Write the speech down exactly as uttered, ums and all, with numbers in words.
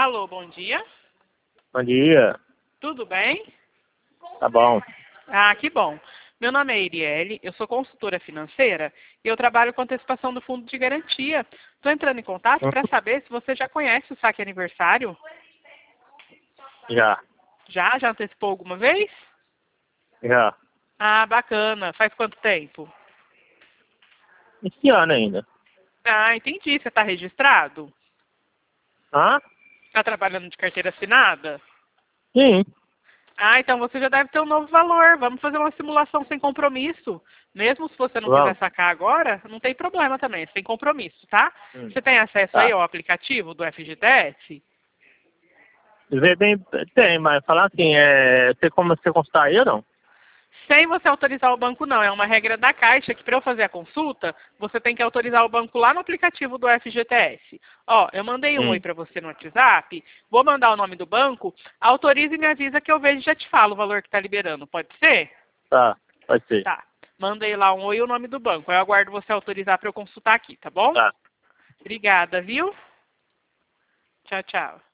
Alô, bom dia. Bom dia. Tudo bem? Tá bom. Ah, que bom. Meu nome é Iriele, eu sou consultora financeira e eu trabalho com antecipação do fundo de garantia. Estou entrando em contato Hum, para saber se você já conhece o saque aniversário. Já, Já? Já antecipou alguma vez? já. Ah, bacana. Faz quanto tempo? Esse ano ainda. Ah, entendi. Você está registrado? Hã? Está trabalhando de carteira assinada? Sim. Ah, então você já deve ter um novo valor. Vamos fazer uma simulação sem compromisso. Mesmo se você não quiser Vamos. sacar agora, não tem problema também, sem compromisso, tá? Hum, Você tem acesso aí Tá. ao aplicativo do F G T S? Vê bem, tem, mas falar assim, é, tem como você constar aí ou não? Sem você autorizar o banco, não. É uma regra da Caixa que para eu fazer a consulta, você tem que autorizar o banco lá no aplicativo do F G T S. Ó, eu mandei um oi Hum, para você no WhatsApp, vou mandar o nome do banco, autoriza e me avisa que eu vejo e já te falo o valor que está liberando. Pode ser? tá, pode ser. Tá. Mandei lá um oi e o nome do banco. Eu aguardo você autorizar para eu consultar aqui, tá bom? Tá. Obrigada, viu? Tchau, tchau.